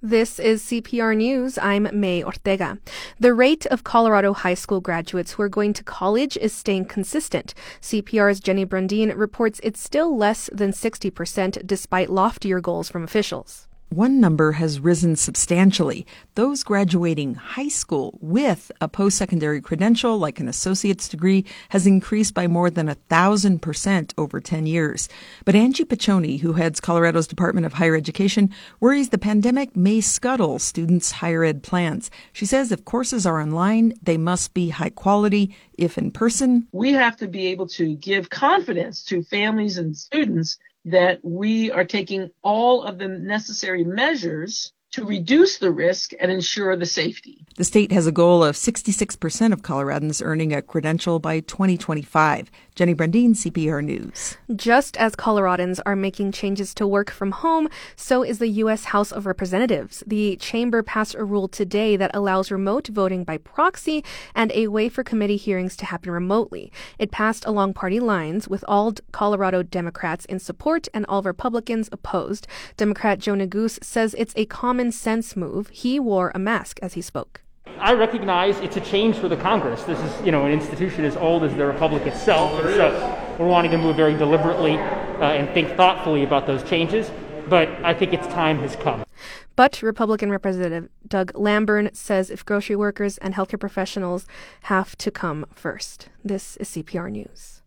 This is CPR News. I'm May Ortega. The rate of Colorado high school graduates who are going to college is staying consistent. CPR's Jenny Brundin reports it's still less than 60% despite loftier goals from officials. One number has risen substantially. Those graduating high school with a post-secondary credential, like an associate's degree, has increased by more than 1,000% over 10 years. But Angie Piccioni, who heads Colorado's Department of Higher Education, worries the pandemic may scuttle students' higher ed plans. She says if courses are online, they must be high quality. If in person, we have to be able to give confidence to families and students that we are taking all of the necessary measures to reduce the risk and ensure the safety. The state has a goal of 66% of Coloradans earning a credential by 2025. Jenny Brundin, CPR News. Just as Coloradans are making changes to work from home, so is the U.S. House of Representatives. The chamber passed a rule today that allows remote voting by proxy and a way for committee hearings to happen remotely. It passed along party lines, with all Colorado Democrats in support and all Republicans opposed. Democrat Joe Neguse says it's a common sense move. He wore a mask as he spoke. I recognize it's a change for the Congress. This is, an institution as old as the Republic itself, and so we're wanting to move very deliberately and think thoughtfully about those changes, but I think its time has come. But Republican Representative Doug Lamburn says if grocery workers and healthcare professionals have to come first. This is CPR News.